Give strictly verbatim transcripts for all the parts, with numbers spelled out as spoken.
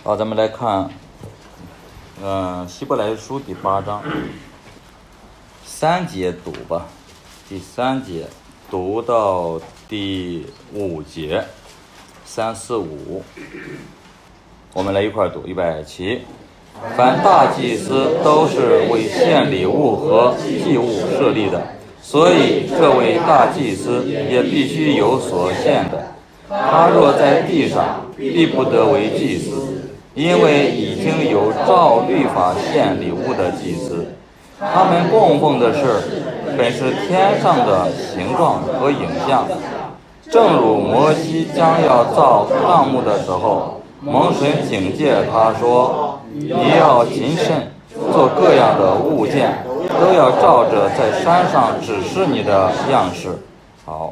好，咱们来看，嗯、呃，希伯来书第八章三节读吧，第三节读到第五节，三四五，我们来一块儿读，预备起。凡大祭司都是为献礼物和祭物设立的，所以这位大祭司也必须有所献的。他若在地上，必不得为祭司，因为已经有照律法献礼物的祭司。他们供奉的是本是天上的形状和影像，正如摩西将要造帐幕的时候，蒙神警戒他说，你要谨慎，做各样的物件，都要照着在山上指示你的样式。好，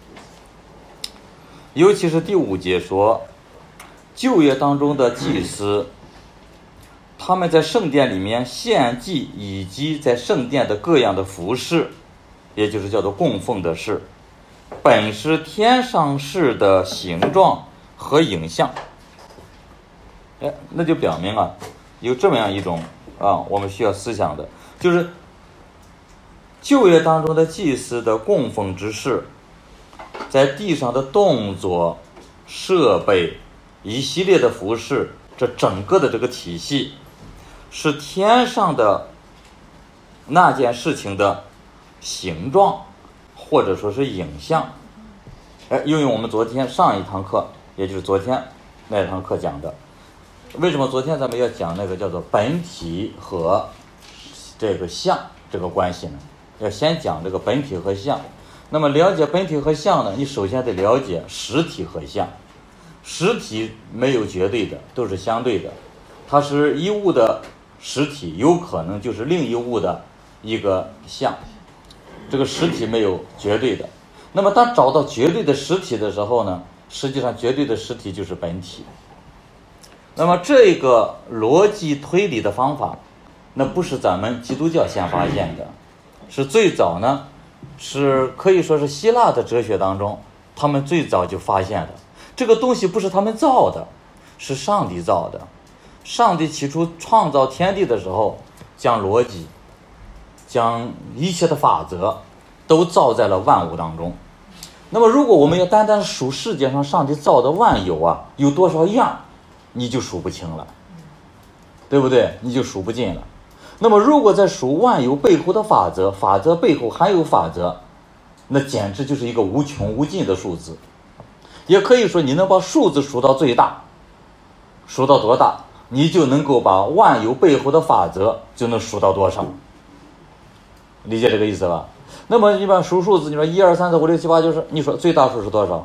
尤其是第五节说，旧约当中的祭司，他们在圣殿里面献祭，以及在圣殿的各样的服饰，也就是叫做供奉的事，本是天上事的形状和影像。哎，那就表明啊，有这么样一种啊，我们需要思想的，就是旧约当中的祭司的供奉之事，在地上的动作、设备、一系列的服饰，这整个的这个体系，是天上的那件事情的形状，或者说是影像。哎，用用我们昨天上一堂课，也就是昨天那堂课讲的。为什么昨天咱们要讲那个叫做本体和这个相这个关系呢？要先讲这个本体和相。那么了解本体和相呢，你首先得了解实体和相。实体没有绝对的，都是相对的。它是一物的实体，有可能就是另一物的一个相。这个实体没有绝对的。那么当找到绝对的实体的时候呢，实际上绝对的实体就是本体。那么这个逻辑推理的方法，那不是咱们基督教先发现的，是最早呢，是可以说是希腊的哲学当中，他们最早就发现的。这个东西不是他们造的，是上帝造的。上帝起初创造天地的时候，将逻辑，将一切的法则都造在了万物当中。那么如果我们要单单数世界上上帝造的万有啊，有多少样，你就数不清了，对不对？你就数不尽了。那么如果在数万有背后的法则，法则背后还有法则，那简直就是一个无穷无尽的数字。也可以说你能把数字数到最大，数到多大，你就能够把万有背后的法则就能数到多少。理解这个意思吧？那么一般数数字，你说一二三四五六七八九十，你说最大数是多少？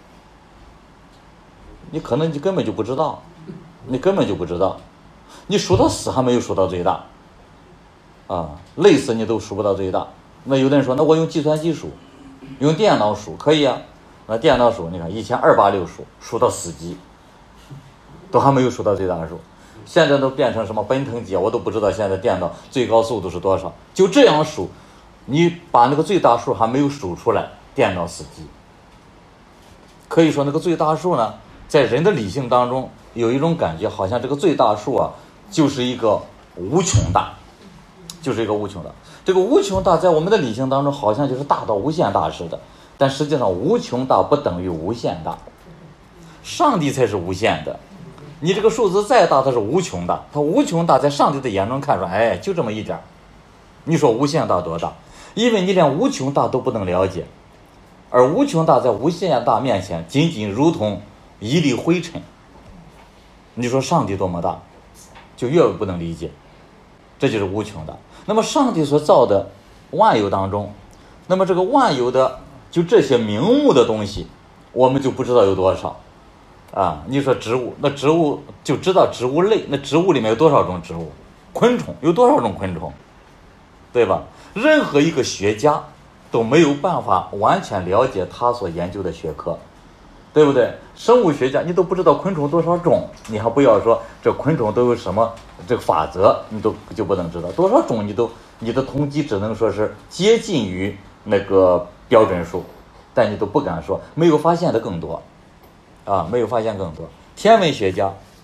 你可能你根本就不知道，你根本就不知道，你数到死还没有数到最大，啊，累死你都数不到最大。那有的人说，那我用计算机数，用电脑数可以啊。那电脑数，你看以前二八六数数到死机，都还没有数到最大数。现在都变成什么奔腾机，我都不知道现在电脑最高速度是多少。就这样数，你把那个最大数还没有数出来，电脑死机。可以说那个最大数呢，在人的理性当中有一种感觉，好像这个最大数啊，就是一个无穷大，就是一个无穷大。这个无穷大在我们的理性当中好像就是大到无限大似的，但实际上无穷大不等于无限大，上帝才是无限的。你这个数字再大，它是无穷大，它无穷大在上帝的眼中看出来，哎，就这么一点。你说无限大多大？因为你连无穷大都不能了解，而无穷大在无限大面前仅仅如同一粒灰尘。你说上帝多么大，就越不能理解，这就是无穷大。那么上帝所造的万有当中，那么这个万有的就这些名目的东西，我们就不知道有多少啊。你说植物，那植物就知道植物类，那植物里面有多少种植物？昆虫有多少种昆虫，对吧？任何一个学家都没有办法完全了解他所研究的学科，对不对？生物学家你都不知道昆虫多少种，你还不要说这昆虫都有什么这个法则，你都就不能知道多少种，你都你的统计只能说是接近于那个标准数，但你都不敢说没有发现的更多啊，没有发现更多。天文学家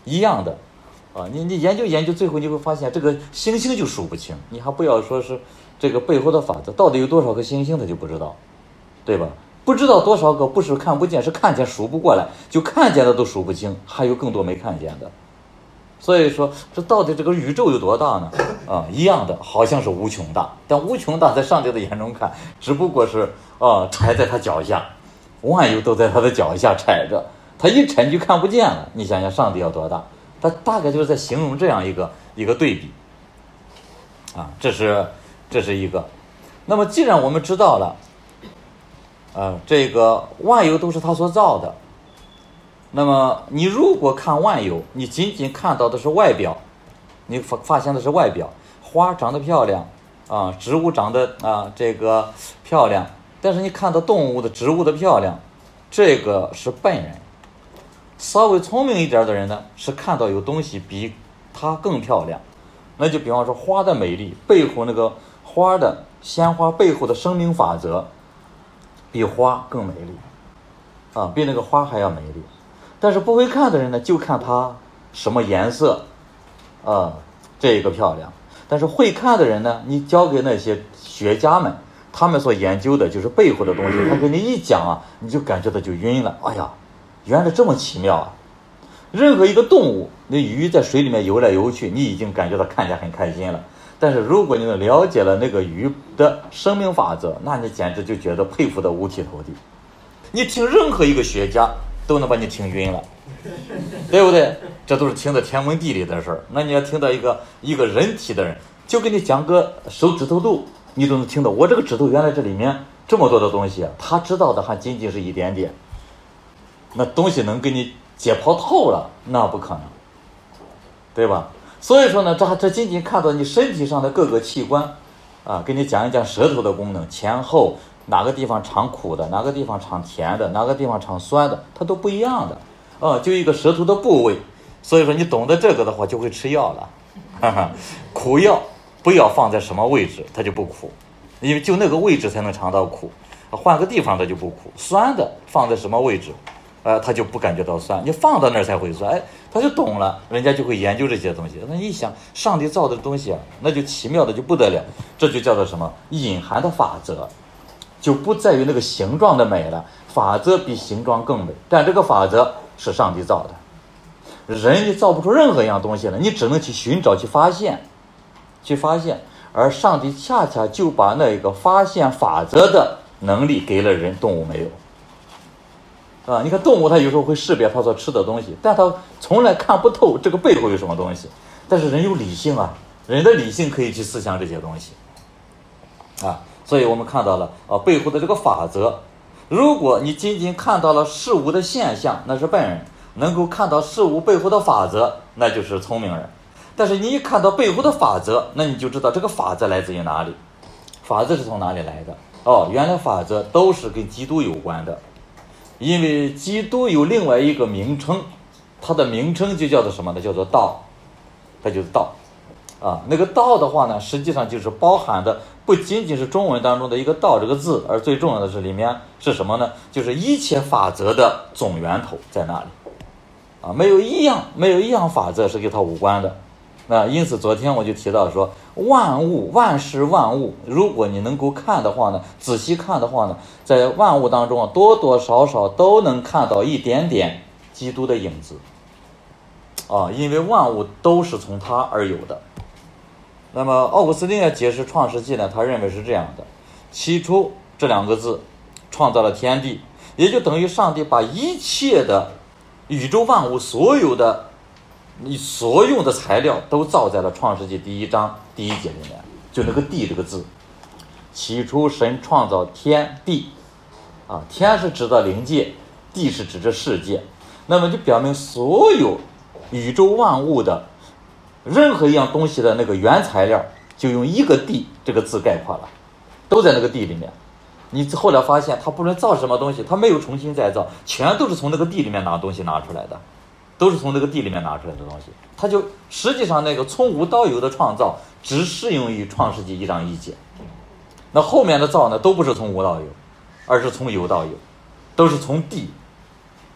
一样的啊。你你研究研究，最后你会发现这个星星就数不清，你还不要说是这个背后的法则，到底有多少个星星他就不知道，对吧？不知道多少个，不是看不见，是看见数不过来，就看见的都数不清，还有更多没看见的。所以说，这到底这个宇宙有多大呢？啊，一样的，好像是无穷大，但无穷大在上帝的眼中看，只不过是啊，踩在他脚下，万有都在他的脚下踩着，他一踩就看不见了。你想想，上帝要多大？他大概就是在形容这样一个一个对比。啊，这是这是一个。那么，既然我们知道了，呃，这个万有都是他所造的。那么你如果看万有，你仅仅看到的是外表，你发发现的是外表，花长得漂亮啊，植物长得啊这个漂亮，但是你看到动物的、植物的漂亮，这个是笨人。稍微聪明一点的人呢，是看到有东西比它更漂亮。那就比方说花的美丽，背后那个花的鲜花背后的生命法则，比花更美丽啊，比那个花还要美丽。但是不会看的人呢，就看它什么颜色，啊，这个漂亮。但是会看的人呢，你交给那些学家们，他们所研究的就是背后的东西，他给你一讲啊，你就感觉到就晕了。哎呀，原来这么奇妙啊！任何一个动物，那鱼在水里面游来游去，你已经感觉到看见很开心了。但是如果你能了解了那个鱼的生命法则，那你简直就觉得佩服的五体投地。你听任何一个学家都能把你听晕了，对不对？这都是听的天文地理的事儿。那你要听到一个一个人体的人，就给你讲个手指头度，你都能听到。我这个指头原来这里面这么多的东西啊，他知道的还仅仅是一点点。那东西能给你解剖透了，那不可能，对吧？所以说呢，这这仅仅看到你身体上的各个器官啊，给你讲一讲舌头的功能，前后哪个地方尝苦的，哪个地方尝甜的，哪个地方尝酸的，它都不一样的啊，就一个舌头的部位。所以说你懂得这个的话，就会吃药了。哈哈，苦药不要放在什么位置，它就不苦，因为就那个位置才能尝到苦，换个地方它就不苦。酸的放在什么位置，呃，他就不感觉到酸，你放到那儿才会酸，哎，他就懂了，人家就会研究这些东西。那一想，上帝造的东西啊，那就奇妙的就不得了，这就叫做什么？隐含的法则，就不在于那个形状的美了，法则比形状更美，但这个法则是上帝造的，人你造不出任何一样东西了，你只能去寻找、去发现、去发现，而上帝恰恰就把那个发现法则的能力给了人，动物没有。啊，你看动物它有时候会识别它所吃的东西，但它从来看不透这个背后有什么东西。但是人有理性啊，人的理性可以去思想这些东西啊，所以我们看到了啊背后的这个法则。如果你仅仅看到了事物的现象，那是笨人；能够看到事物背后的法则，那就是聪明人。但是你一看到背后的法则，那你就知道这个法则来自于哪里，法则是从哪里来的。哦，原来法则都是跟基督有关的。因为基督有另外一个名称，它的名称就叫做什么呢？叫做道，它就是道啊。那个道的话呢，实际上就是包含的不仅仅是中文当中的一个道这个字，而最重要的是里面是什么呢？就是一切法则的总源头在那里啊，没有一样没有一样法则是跟它无关的。那因此昨天我就提到说，万物万事万物，如果你能够看的话呢，仔细看的话呢，在万物当中啊，多多少少都能看到一点点基督的影子啊，因为万物都是从他而有的。那么奥古斯丁要解释创世纪呢，他认为是这样的：起初这两个字创造了天地，也就等于上帝把一切的宇宙万物所有的你所用的材料都造在了创世纪第一章第一节里面，就那个地这个字。起初神创造天地啊，天是指的灵界，地是指着世界，那么就表明所有宇宙万物的任何一样东西的那个原材料就用一个地这个字概括了，都在那个地里面。你后来发现他不论造什么东西，他没有重新再造，全都是从那个地里面拿东西拿出来的，都是从那个地里面拿出来的东西。他就实际上那个从无到有的创造只适用于创世纪一章一节，那后面的造呢都不是从无到有，而是从有到有，都是从地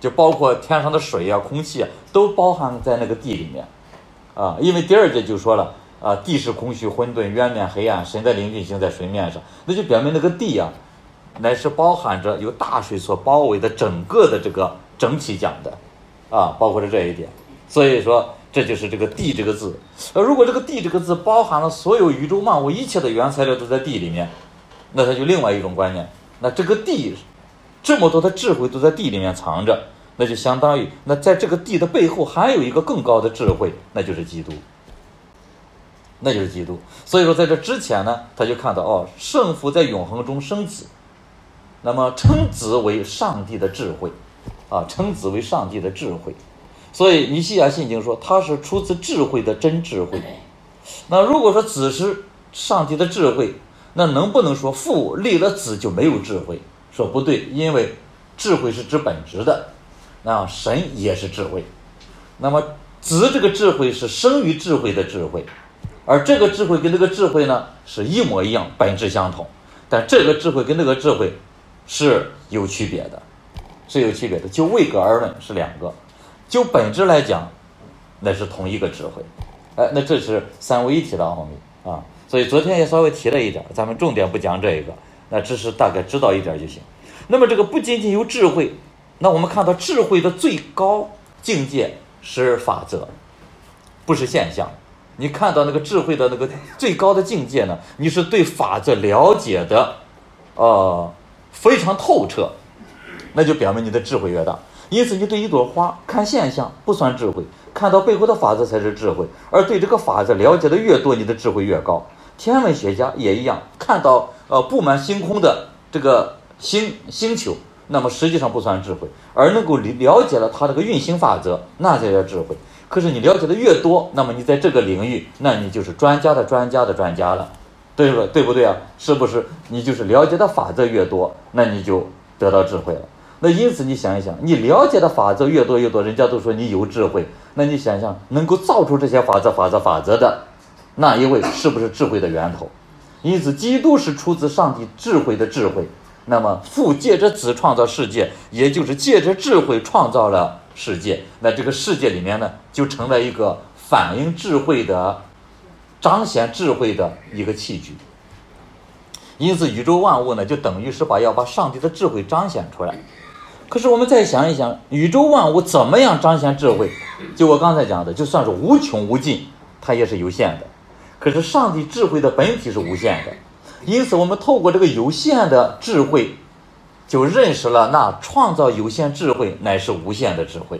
就包括天上的水啊、空气啊，都包含在那个地里面啊。因为第二节就说了啊，地是空虚混沌，渊面黑暗，神的灵运行在水面上，那就表明那个地啊，乃是包含着由大水所包围的整个的这个整体讲的啊，包括着这一点。所以说这就是这个地这个字。呃，如果这个地这个字包含了所有宇宙万物一切的原材料都在地里面，那它就另外一种观念，那这个地这么多的智慧都在地里面藏着，那就相当于那在这个地的背后还有一个更高的智慧，那就是基督，那就是基督。所以说在这之前呢，他就看到哦，圣父在永恒中生子，那么称子为上帝的智慧啊，称子为上帝的智慧。所以尼西亚信经说他是出自智慧的真智慧。那如果说子是上帝的智慧，那能不能说父立了子就没有智慧？说不对，因为智慧是指本质的，那神也是智慧，那么子这个智慧是生于智慧的智慧，而这个智慧跟那个智慧呢是一模一样，本质相同，但这个智慧跟那个智慧是有区别的，是有区别的，就位格而论是两个，就本质来讲那是同一个智慧。哎，那这是三位一体的奥秘啊，所以昨天也稍微提了一点，咱们重点不讲这个，那只是大概知道一点就行。那么这个不仅仅有智慧，那我们看到智慧的最高境界是法则，不是现象。你看到那个智慧的那个最高的境界呢，你是对法则了解的呃非常透彻，那就表明你的智慧越大。因此你对一朵花看现象不算智慧，看到背后的法则才是智慧，而对这个法则了解的越多，你的智慧越高。天文学家也一样，看到呃布满星空的这个星星球，那么实际上不算智慧，而能够了解了它这个运行法则，那才叫智慧。可是你了解的越多，那么你在这个领域，那你就是专家的专家的专家了，对不对？对不对啊？是不是？你就是了解的法则越多，那你就得到智慧了。那因此你想一想，你了解的法则越多越多，人家都说你有智慧，那你想想能够造出这些法则法则法则的那一位是不是智慧的源头？因此基督是出自上帝智慧的智慧，那么父借着子创造世界，也就是借着智慧创造了世界，那这个世界里面呢就成了一个反映智慧的彰显智慧的一个器具。因此宇宙万物呢就等于是把要把上帝的智慧彰显出来。可是我们再想一想，宇宙万物怎么样彰显智慧？就我刚才讲的，就算是无穷无尽，它也是有限的。可是上帝智慧的本体是无限的，因此我们透过这个有限的智慧，就认识了那创造有限智慧乃是无限的智慧。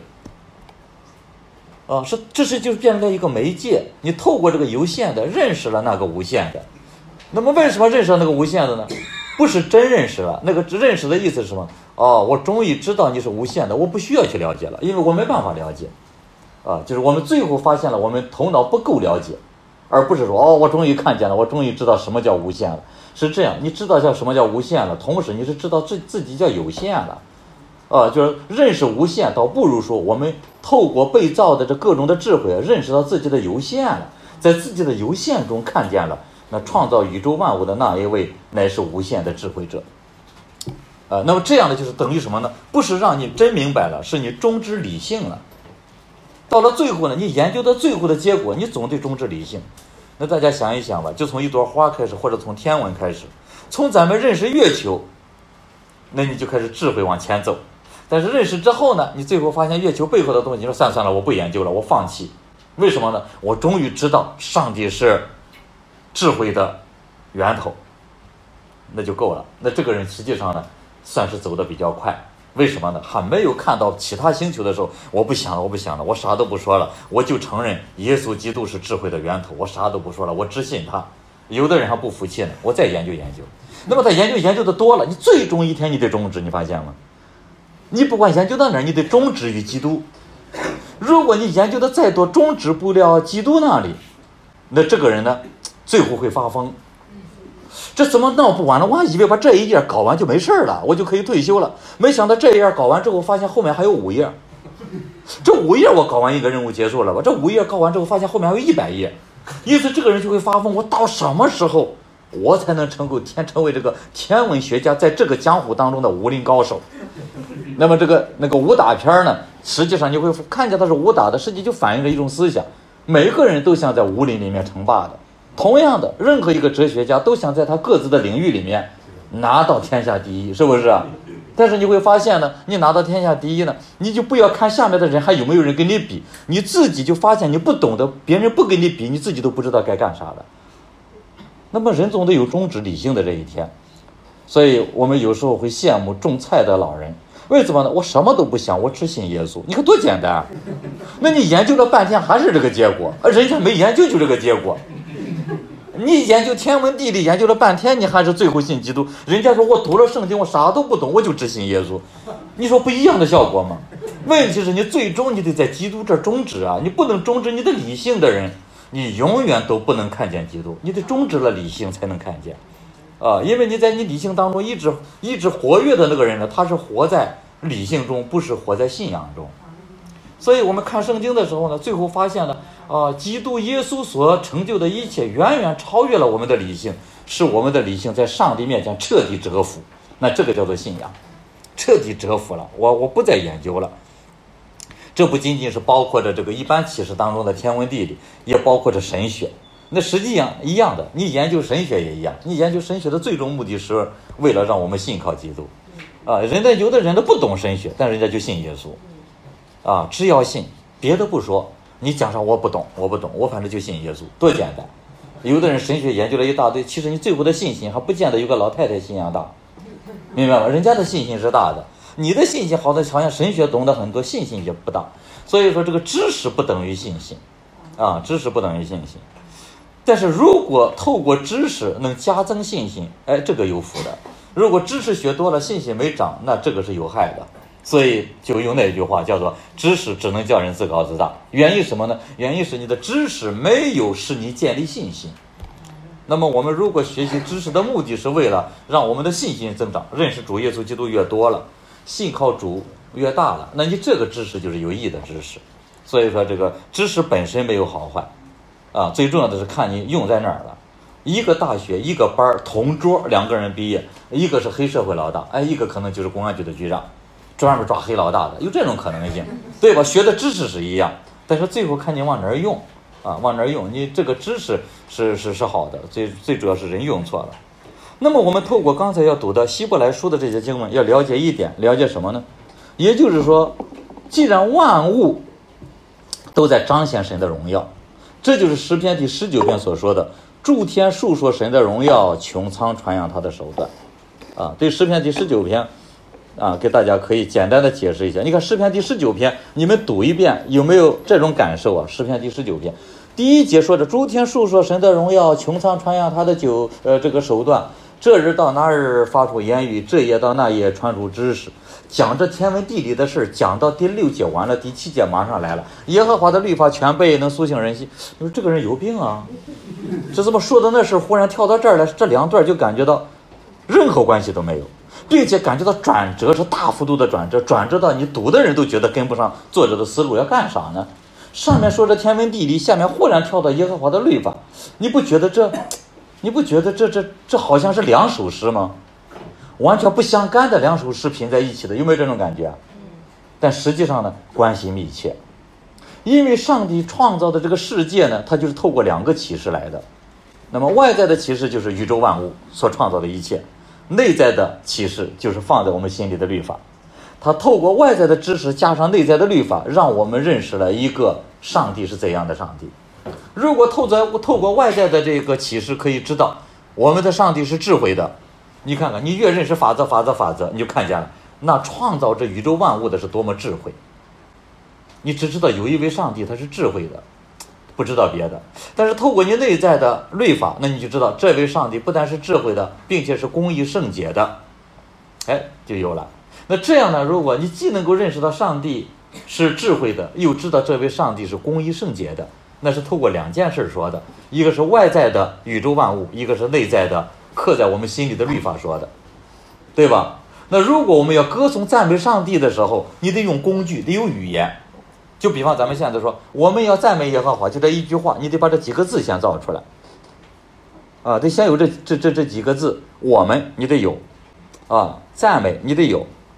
啊，是这是就变成了一个媒介，你透过这个有限的认识了那个无限的。那么为什么认识了那个无限的呢？不是真认识了，那个认识的意思是什么？哦，我终于知道你是无限的，我不需要去了解了，因为我没办法了解。啊，就是我们最后发现了我们头脑不够了解，而不是说哦，我终于看见了，我终于知道什么叫无限了。是这样，你知道叫什么叫无限了，同时你是知道自自己叫有限了。啊，就是认识无限，倒不如说我们透过被造的这各种的智慧，认识到自己的有限了，在自己的有限中看见了那创造宇宙万物的那一位乃是无限的智慧者。呃，那么这样的就是等于什么呢？不是让你真明白了，是你终之理性了。到了最后呢，你研究到最后的结果，你总得终之理性。那大家想一想吧，就从一朵花开始，或者从天文开始，从咱们认识月球，那你就开始智慧往前走。但是认识之后呢，你最后发现月球背后的东西，你说算算了，我不研究了，我放弃。为什么呢？我终于知道上帝是智慧的源头，那就够了。那这个人实际上呢，算是走得比较快。为什么呢？还没有看到其他星球的时候，我不想了，我不想了，我啥都不说了，我就承认耶稣基督是智慧的源头，我啥都不说了，我只信他。有的人还不服气呢，我再研究研究。那么他研究研究的多了，你最终一天你得终止，你发现吗？你不管研究到哪儿，你得终止于基督。如果你研究的再多，终止不了基督那里，那这个人呢，最后会发疯。这怎么闹不完了？我还以为把这一页搞完就没事了，我就可以退休了。没想到这一页搞完之后，发现后面还有五页。这五页我搞完一个任务结束了吧？这五页搞完之后，发现后面还有一百页。因此这个人就会发疯，我到什么时候我才能成够天成为这个天文学家在这个江湖当中的武林高手？ 那么这个那个武打片呢，实际上你会看见它是武打的，实际就反映着一种思想，每个人都想在武林里面称霸的。同样的，任何一个哲学家都想在他各自的领域里面拿到天下第一，是不是啊？但是你会发现呢，你拿到天下第一呢，你就不要看下面的人还有没有人跟你比，你自己就发现你不懂的，别人不跟你比，你自己都不知道该干啥了。那么人总得有终止理性的这一天，所以我们有时候会羡慕种菜的老人，为什么呢？我什么都不想，我只信耶稣。你看多简单啊！那你研究了半天还是这个结果，而人家没研究就这个结果。你研究天文地理研究了半天，你还是最后信基督。人家说我读了圣经，我啥都不懂，我就只信耶稣。你说不一样的效果吗？问题是你最终你得在基督这儿终止啊！你不能终止你的理性的人，你永远都不能看见基督。你得终止了理性才能看见啊！因为你在你理性当中一直一直活跃的那个人呢，他是活在理性中，不是活在信仰中。所以我们看圣经的时候呢，最后发现呢，啊，基督耶稣所成就的一切远远超越了我们的理性，使我们的理性在上帝面前彻底折服。那这个叫做信仰，彻底折服了。我我不再研究了。这不仅仅是包括着这个一般启示当中的天文地理，也包括着神学。那实际上一样的，你研究神学也一样。你研究神学的最终目的是为了让我们信靠基督。啊，人家有的人都不懂神学，但人家就信耶稣。啊，只要信，别的不说，你讲啥我不懂，我不懂，我反正就信耶稣，多简单。有的人神学研究了一大堆，其实你最后的信心还不见得有个老太太信仰大，明白吗？人家的信心是大的，你的信心好的好像神学懂得很多，信心也不大。所以说这个知识不等于信心，啊，知识不等于信心。但是如果透过知识能加增信心，哎，这个有福的。如果知识学多了，信心没长，那这个是有害的。所以就用那句话叫做知识只能叫人自高自大。原因什么呢？原因是你的知识没有使你建立信心。那么我们如果学习知识的目的是为了让我们的信心增长，认识主耶稣基督越多了，信靠主越大了，那你这个知识就是有益的知识。所以说这个知识本身没有好坏啊，最重要的是看你用在哪儿了。一个大学一个班同桌两个人毕业，一个是黑社会老大，哎，一个可能就是公安局的局长，专门抓黑老大的，有这种可能性，对吧？学的知识是一样，但是最后看你往哪儿用啊，往哪儿用，你这个知识是是是好的，最最主要是人用错了。那么我们透过刚才要读的希伯来书的这些经文，要了解一点，了解什么呢？也就是说，既然万物都在彰显神的荣耀，这就是诗篇第十九篇所说的，诸天述说神的荣耀，穹苍传扬他的手段。啊，对诗篇第十九篇啊，给大家可以简单的解释一下。你看诗篇第十九篇，你们读一遍，有没有这种感受啊？诗篇第十九篇第一节说着诸天述说神的荣耀，穹苍传扬他的九呃这个手段，这日到那日发出言语，这夜到那夜传出知识。讲这天文地理的事，讲到第六节完了，第七节马上来了，耶和华的律法全备，能苏醒人心。你说这个人有病啊？这怎么说的那事忽然跳到这儿来，这两段就感觉到任何关系都没有，并且感觉到转折是大幅度的转折，转折到你读的人都觉得跟不上作者的思路，要干啥呢？上面说着天文地理，下面忽然跳到耶和华的律法，你不觉得这，你不觉得这这这好像是两首诗吗？完全不相干的两首诗拼在一起的，有没有这种感觉？但实际上呢，关系密切，因为上帝创造的这个世界呢，它就是透过两个启示来的。那么外在的启示就是宇宙万物所创造的一切，内在的启示就是放在我们心里的律法。它透过外在的知识加上内在的律法，让我们认识了一个上帝是怎样的上帝。如果透过透过外在的这个启示，可以知道我们的上帝是智慧的。你看看，你越认识法则法则法则，你就看见了那创造这宇宙万物的是多么智慧。你只知道有一位上帝他是智慧的，不知道别的。但是透过你内在的律法，那你就知道这位上帝不但是智慧的，并且是公义圣洁的。哎，就有了。那这样呢，如果你既能够认识到上帝是智慧的，又知道这位上帝是公义圣洁的，那是透过两件事说的，一个是外在的宇宙万物，一个是内在的刻在我们心里的律法说的，对吧？那如果我们要歌颂赞美上帝的时候，你得用工具，得有语言。就比方咱们现在说我们要赞美耶和华，就这一句话，你得把这几个字先造出来啊，得先有这这这这几个字，我们你得有啊，赞美你得有，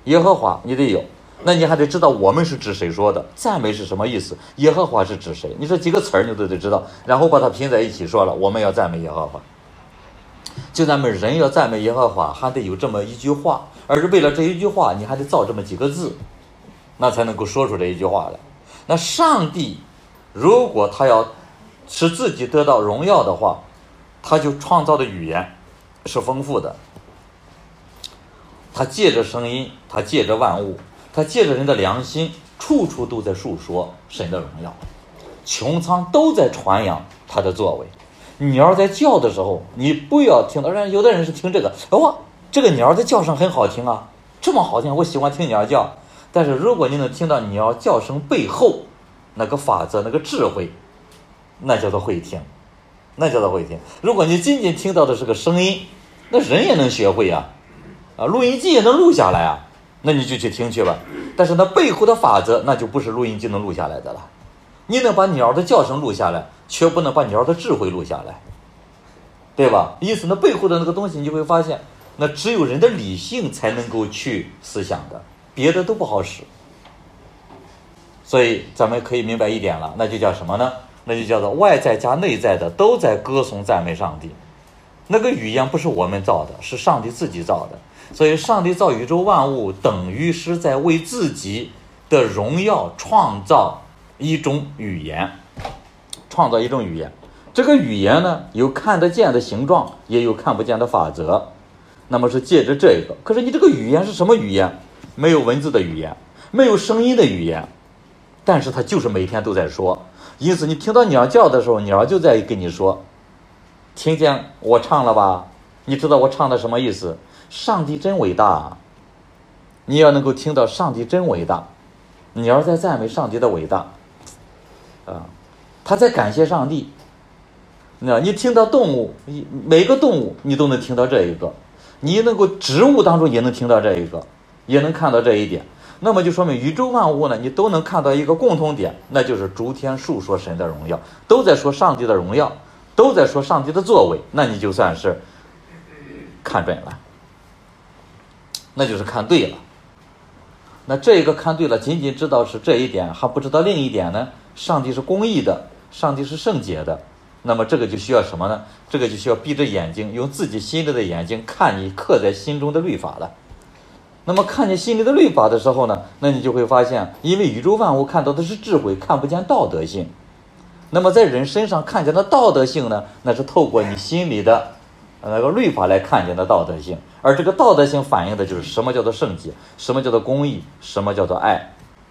耶和华你得有，那你还得知道我们是指谁说的，赞美是什么意思，耶和华是指谁，你这几个词儿你都得知道，然后把它拼在一起说了，我们要赞美耶和华。就咱们人要赞美耶和华，还得有这么一句话，而是为了这一句话，你还得造这么几个字，那才能够说出这一句话来。那上帝如果他要使自己得到荣耀的话，他就创造的语言是丰富的，他借着声音，他借着万物，他借着人的良心，处处都在述说神的荣耀，穹苍都在传扬他的作为。鸟在叫的时候，你不要听到，有的人是听这个，哇，这个鸟的叫声很好听啊，这么好听，我喜欢听鸟叫。但是如果你能听到鸟叫声背后那个法则，那个智慧，那叫做会听，那叫做会听。如果你仅仅听到的是个声音，那人也能学会啊，啊，录音机也能录下来啊，那你就去听去吧。但是那背后的法则，那就不是录音机能录下来的了。你能把鸟的叫声录下来，却不能把鸟的智慧录下来，对吧？因此那背后的那个东西，你就会发现，那只有人的理性才能够去思想的，别的都不好使。所以咱们可以明白一点了，那就叫什么呢？那就叫做外在加内在的都在歌颂赞美上帝。那个语言不是我们造的，是上帝自己造的。所以上帝造宇宙万物，等于是在为自己的荣耀创造一种语言，创造一种语言。这个语言呢，有看得见的形状，也有看不见的法则。那么是借着这个，可是你这个语言是什么语言？没有文字的语言，没有声音的语言，但是它就是每天都在说。因此你听到鸟叫的时候，鸟就在跟你说，听见我唱了吧？你知道我唱的什么意思？上帝真伟大。你要能够听到上帝真伟大，鸟在赞美上帝的伟大啊，他在感谢上帝。那你听到动物，每个动物你都能听到这一个，你能够植物当中也能听到这一个，也能看到这一点。那么就说明宇宙万物呢，你都能看到一个共同点，那就是诸天述说神的荣耀，都在说上帝的荣耀，都在说上帝的作为，那你就算是看准了，那就是看对了。那这个看对了，仅仅知道是这一点，还不知道另一点呢？上帝是公义的，上帝是圣洁的。那么这个就需要什么呢？这个就需要闭着眼睛，用自己心里的眼睛看你刻在心中的律法了。那么看见心里的律法的时候呢，那你就会发现，因为宇宙万物看到的是智慧，看不见道德性。那么在人身上看见的道德性呢，那是透过你心里的那个律法来看见的道德性。而这个道德性反映的就是什么叫做圣洁，什么叫做公义，什么叫做爱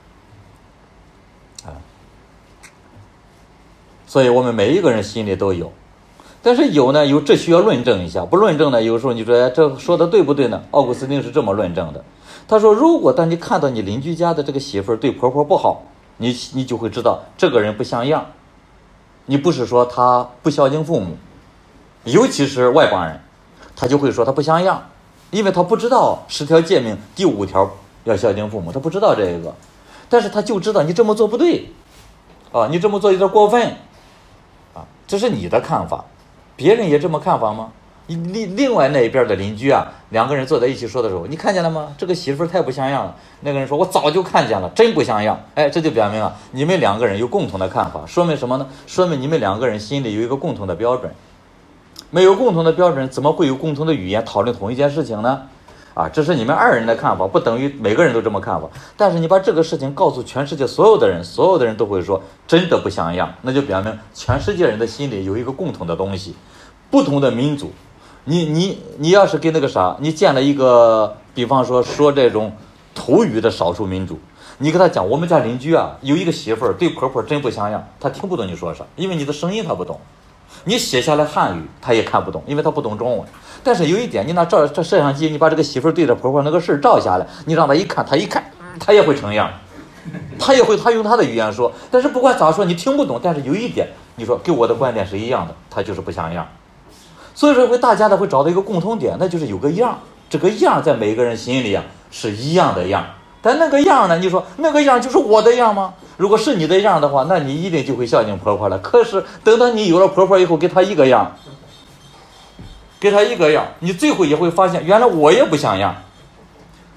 啊。所以我们每一个人心里都有，但是有呢，有这需要论证一下，不论证呢，有时候你说哎，这说的对不对呢？奥古斯丁是这么论证的，他说，如果当你看到你邻居家的这个媳妇儿对婆婆不好，你你就会知道这个人不像样。你不是说他不孝敬父母，尤其是外邦人，他就会说他不像样，因为他不知道十条诫命第五条要孝敬父母，他不知道这个，但是他就知道你这么做不对啊，你这么做有点过分啊，这是你的看法，别人也这么看法吗？另另外那一边的邻居啊，两个人坐在一起说的时候，你看见了吗？这个媳妇儿太不像样了。那个人说，我早就看见了，真不像样。哎，这就表明啊，你们两个人有共同的看法，说明什么呢？说明你们两个人心里有一个共同的标准。没有共同的标准，怎么会有共同的语言讨论同一件事情呢？啊，这是你们二人的看法，不等于每个人都这么看法。但是你把这个事情告诉全世界所有的人，所有的人都会说真的不像样，那就表明全世界人的心里有一个共同的东西。不同的民族，你你你要是给那个啥，你见了一个，比方说说这种土语的少数民族，你跟他讲，我们家邻居啊有一个媳妇儿对婆婆真不像样，他听不懂你说啥，因为你的声音他不懂。你写下来汉语他也看不懂，因为他不懂中文。但是有一点，你拿照这摄像机，你把这个媳妇儿对着婆婆那个事儿照下来，你让他一看，他一看他也会成样，他也会他用他的语言说。但是不管咋说你听不懂，但是有一点你说跟我的观点是一样的，他就是不像样。所以说会大家呢会找到一个共同点，那就是有个样，这个样在每个人心里啊是一样的样。但那个样呢，你说那个样就是我的样吗？如果是你的样的话，那你一定就会孝敬婆婆了。可是等到你有了婆婆以后，给她一个样，给她一个样，你最后也会发现，原来我也不像样。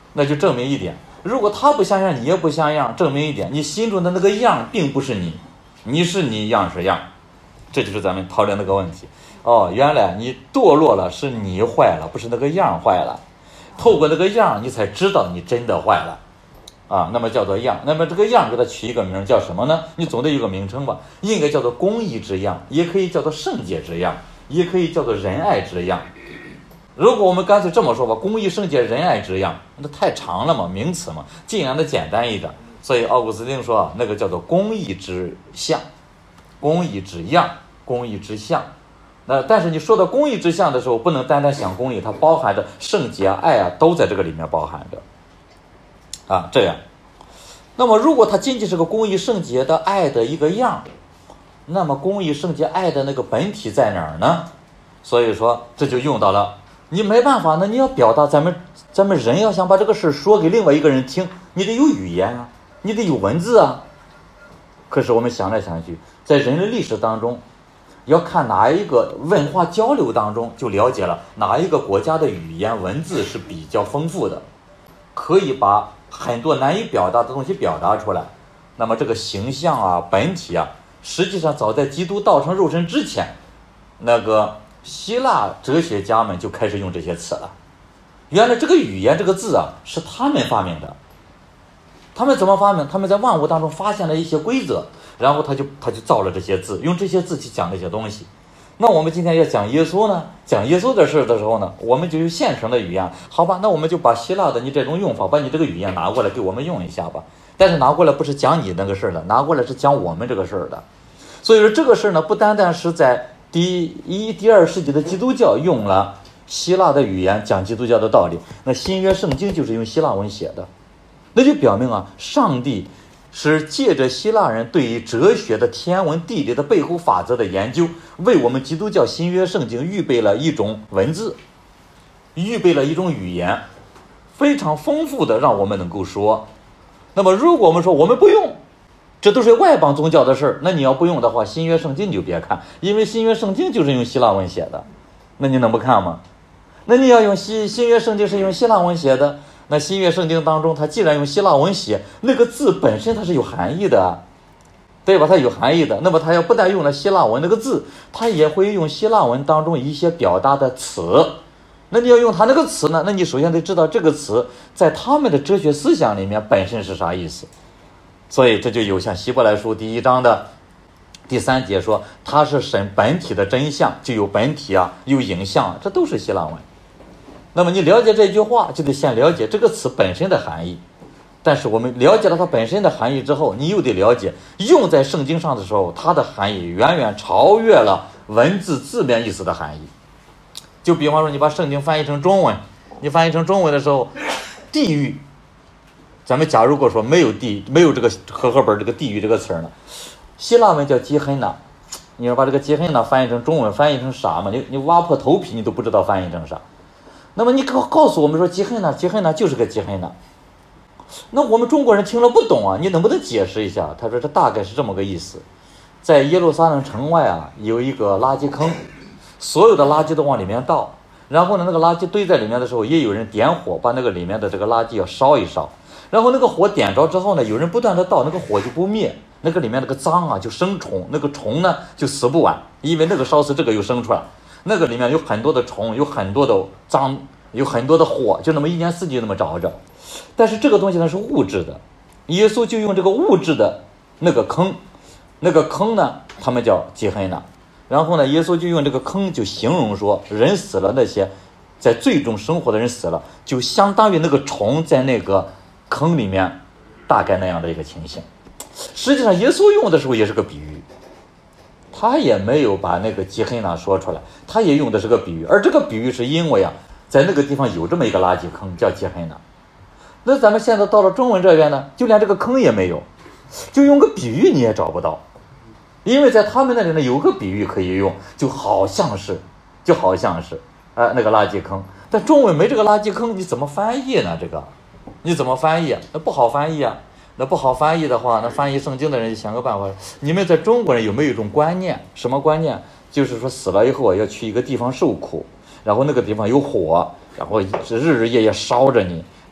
那就证明一点，如果他不像样，你也不像样，证明一点，你心中的那个样并不是你，你是你，样是样。这就是咱们讨论那个问题。哦，原来你堕落了，是你坏了，不是那个样坏了。透过那个样，你才知道你真的坏了啊。那么叫做样，那么这个样给它取一个名叫什么呢？你总得有个名称吧，应该叫做公义之样，也可以叫做圣洁之样，也可以叫做仁爱之样。如果我们干脆这么说吧，公义圣洁仁爱之样，那太长了嘛，名词嘛，尽量的简单一点。所以奥古斯丁说那个叫做公义之相，公义之样，公义之相。那但是你说到公义之相的时候，不能单单想公义，它包含着圣洁啊、爱啊，都在这个里面包含着啊。这样，那么如果它仅仅是个公义圣洁的爱的一个样，那么公义圣洁爱的那个本体在哪儿呢？所以说这就用到了，你没办法呢，你要表达咱们咱们人要想把这个事说给另外一个人听，你得有语言啊，你得有文字啊。可是我们想来想去，在人类历史当中，要看哪一个文化交流当中，就了解了哪一个国家的语言文字是比较丰富的，可以把很多难以表达的东西表达出来。那么这个形象啊、本体啊，实际上早在基督道成肉身之前，那个希腊哲学家们就开始用这些词了。原来这个语言这个字啊，是他们发明的。他们怎么发明？他们在万物当中发现了一些规则，然后他就他就造了这些字，用这些字去讲这些东西。那我们今天要讲耶稣呢，讲耶稣的事的时候呢，我们就用现成的语言，好吧？那我们就把希腊的你这种用法，把你这个语言拿过来给我们用一下吧。但是拿过来不是讲你那个事儿的，拿过来是讲我们这个事儿的。所以说这个事儿呢，不单单是在第一、第二世纪的基督教用了希腊的语言讲基督教的道理，那新约圣经就是用希腊文写的。那就表明啊，上帝是借着希腊人对于哲学的天文地理的背后法则的研究，为我们基督教新约圣经预备了一种文字，预备了一种语言，非常丰富的让我们能够说。那么如果我们说我们不用，这都是外邦宗教的事儿，那你要不用的话，新约圣经你就别看，因为新约圣经就是用希腊文写的，那你能不看吗？那你要用新新约圣经是用希腊文写的，那新约圣经当中，它既然用希腊文写，那个字本身它是有含义的，对吧？它有含义的。那么它要不但用了希腊文那个字，它也会用希腊文当中一些表达的词。那你要用它那个词呢，那你首先得知道这个词在他们的哲学思想里面本身是啥意思。所以这就有像希伯来书第一章的第三节说，它是神本体的真相，就有本体啊，有影像啊，这都是希腊文。那么你了解这句话，就得先了解这个词本身的含义。但是我们了解了它本身的含义之后，你又得了解用在圣经上的时候，它的含义远远超越了文字字面意思的含义。就比方说你把圣经翻译成中文，你翻译成中文的时候，地狱，咱们假如果说没有地没有这个和合本这个地狱这个词呢，希腊文叫基黑纳，你要把这个基黑纳翻译成中文，翻译成啥嘛？你你挖破头皮你都不知道翻译成啥。那么你告告诉我们说基黑纳基黑纳就是个基黑纳，那我们中国人听了不懂啊，你能不能解释一下？他说这大概是这么个意思，在耶路撒冷城外啊有一个垃圾坑，所有的垃圾都往里面倒，然后呢那个垃圾堆在里面的时候，也有人点火把那个里面的这个垃圾要烧一烧，然后那个火点着之后呢，有人不断的倒，那个火就不灭，那个里面那个脏啊就生虫，那个虫呢就死不完，因为那个烧死这个又生出来，那个里面有很多的虫，有很多的脏，有很多的火，就那么一年四季那么着着。但是这个东西呢是物质的，耶稣就用这个物质的那个坑，那个坑呢他们叫基黑纳，然后呢耶稣就用这个坑就形容说人死了，那些在最终生活的人死了，就相当于那个虫在那个坑里面，大概那样的一个情形。实际上耶稣用的时候也是个比喻，他也没有把那个基黑纳说出来，他也用的是个比喻，而这个比喻是因为啊在那个地方有这么一个垃圾坑叫基黑纳。那咱们现在到了中文这边呢，就连这个坑也没有，就用个比喻你也找不到，因为在他们那里呢有个比喻可以用，就好像是就好像是呃那个垃圾坑，但中文没这个垃圾坑，你怎么翻译呢？这个你怎么翻译？那不好翻译啊。那不好翻译的话，那翻译圣经的人就想个办法。你们在中国人有没有一种观念？什么观念？就是说死了以后要去一个地方受苦，然后那个地方有火，然后日日夜夜烧着你，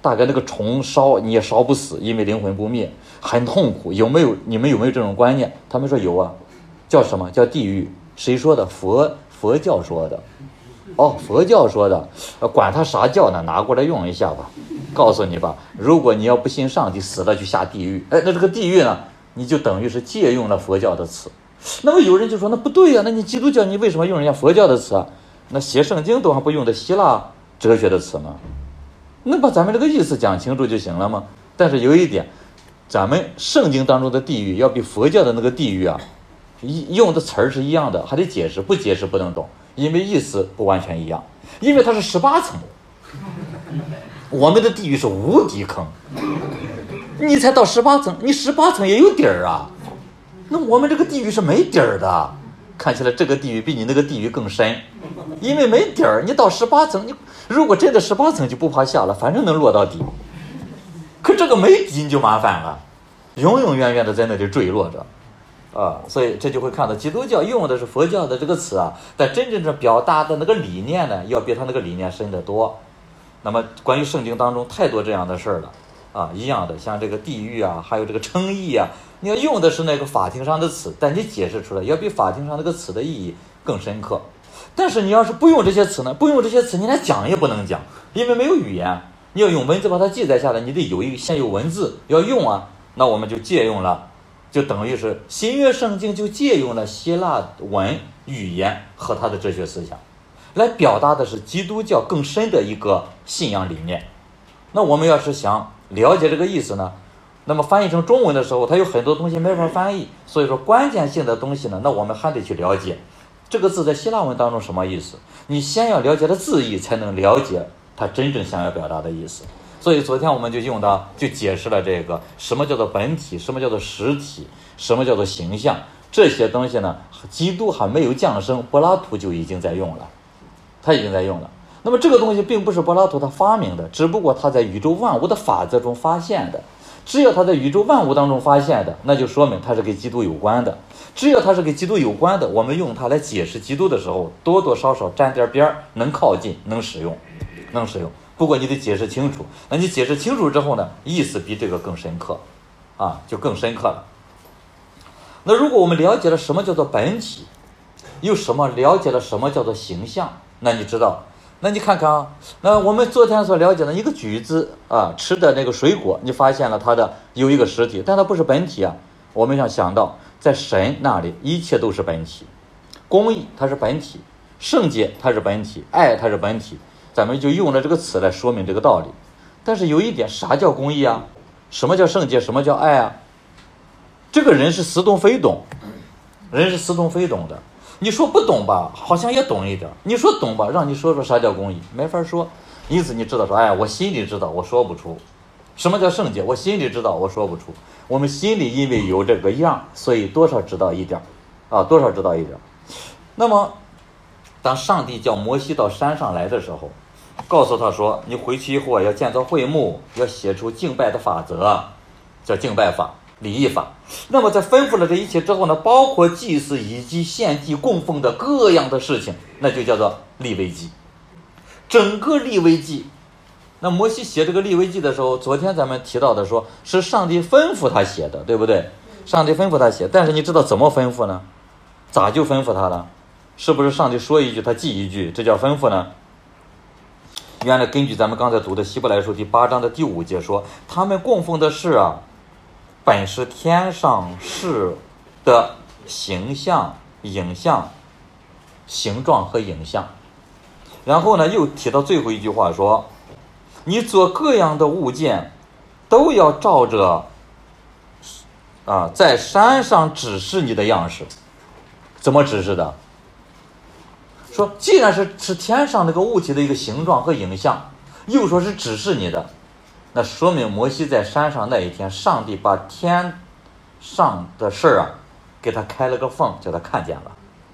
大概那个虫烧你也烧不死，因为灵魂不灭，很痛苦。有没有你们有没有这种观念？他们说有啊，叫什么叫地狱？谁说的？佛佛教说的。哦，佛教说的，管他啥教呢？拿过来用一下吧。告诉你吧，如果你要不信上帝，死了就下地狱。哎，那这个地狱呢，你就等于是借用了佛教的词。那么有人就说，那不对呀、啊，那你基督教你为什么用人家佛教的词啊？那写圣经都还不用的希腊哲学的词吗？那把咱们这个意思讲清楚就行了吗？但是有一点，咱们圣经当中的地狱要比佛教的那个地狱啊，用的词儿是一样的，还得解释，不解释不能懂，因为意思不完全一样。因为它是十八层，我们的地狱是无底坑，你才到十八层，你十八层也有底儿啊。那我们这个地狱是没底儿的，看起来这个地狱比你那个地狱更深，因为没底儿。你到十八层，你如果真的十八层就不怕下了，反正能落到底。可这个没底你就麻烦了，永永远远的在那里坠落着。啊，所以这就会看到基督教用的是佛教的这个词啊，但真正的表达的那个理念呢，要比他那个理念深得多。那么关于圣经当中太多这样的事儿了啊，一样的，像这个地狱啊，还有这个称义啊，你要用的是那个法庭上的词，但你解释出来要比法庭上那个词的意义更深刻。但是你要是不用这些词呢，不用这些词，你连讲也不能讲，因为没有语言，你要用文字把它记载下来，你得有一个先有文字要用啊，那我们就借用了。就等于是新约圣经就借用了希腊文语言和他的哲学思想，来表达的是基督教更深的一个信仰理念。那我们要是想了解这个意思呢，那么翻译成中文的时候，它有很多东西没法翻译，所以说关键性的东西呢，那我们还得去了解这个字在希腊文当中什么意思。你先要了解了字义，才能了解它真正想要表达的意思。所以昨天我们就用到，就解释了这个什么叫做本体，什么叫做实体，什么叫做形象，这些东西呢，基督还没有降生，柏拉图就已经在用了，他已经在用了。那么这个东西并不是柏拉图他发明的，只不过他在宇宙万物的法则中发现的。只要他在宇宙万物当中发现的，那就说明他是跟基督有关的。只要他是跟基督有关的，我们用它来解释基督的时候，多多少少沾点边儿，能靠近，能使用，能使用。不过你得解释清楚，那你解释清楚之后呢，意思比这个更深刻，啊，就更深刻了。那如果我们了解了什么叫做本体，又什么了解了什么叫做形象，那你知道，那你看看啊，那我们昨天所了解的一个橘子啊，吃的那个水果，你发现了它的有一个实体，但它不是本体啊。我们想想到，在神那里一切都是本体，公义它是本体，圣洁它是本体，爱它是本体。咱们就用了这个词来说明这个道理。但是有一点，啥叫公义啊？什么叫圣洁？什么叫爱啊？这个人是似懂非懂，人是似懂非懂的。你说不懂吧，好像也懂一点；你说懂吧，让你说说啥叫公义，没法说。因此你知道说，哎，我心里知道，我说不出。什么叫圣洁？我心里知道，我说不出。我们心里因为有这个样，所以多少知道一点啊，多少知道一点。那么当上帝叫摩西到山上来的时候，告诉他说，你回去以后要建造会幕，要写出敬拜的法则，叫敬拜法、礼仪法。那么在吩咐了这一切之后呢，包括祭祀以及献祭供奉的各样的事情，那就叫做利未记。整个利未记，那摩西写这个利未记的时候，昨天咱们提到的说是上帝吩咐他写的，对不对？上帝吩咐他写，但是你知道怎么吩咐呢？咋就吩咐他了？是不是上帝说一句他记一句，这叫吩咐呢？原来根据咱们刚才读的希伯来书第八章的第五节说，他们供奉的是啊，本是天上事的形象、影像、形状和影像。然后呢，又提到最后一句话说，你做各样的物件都要照着啊，在山上指示你的样式。怎么指示的？说既然是是天上那个物体的一个形状和影像，又说是指示你的，那说明摩西在山上那一天，上帝把天上的事儿啊给他开了个缝，叫他看见了，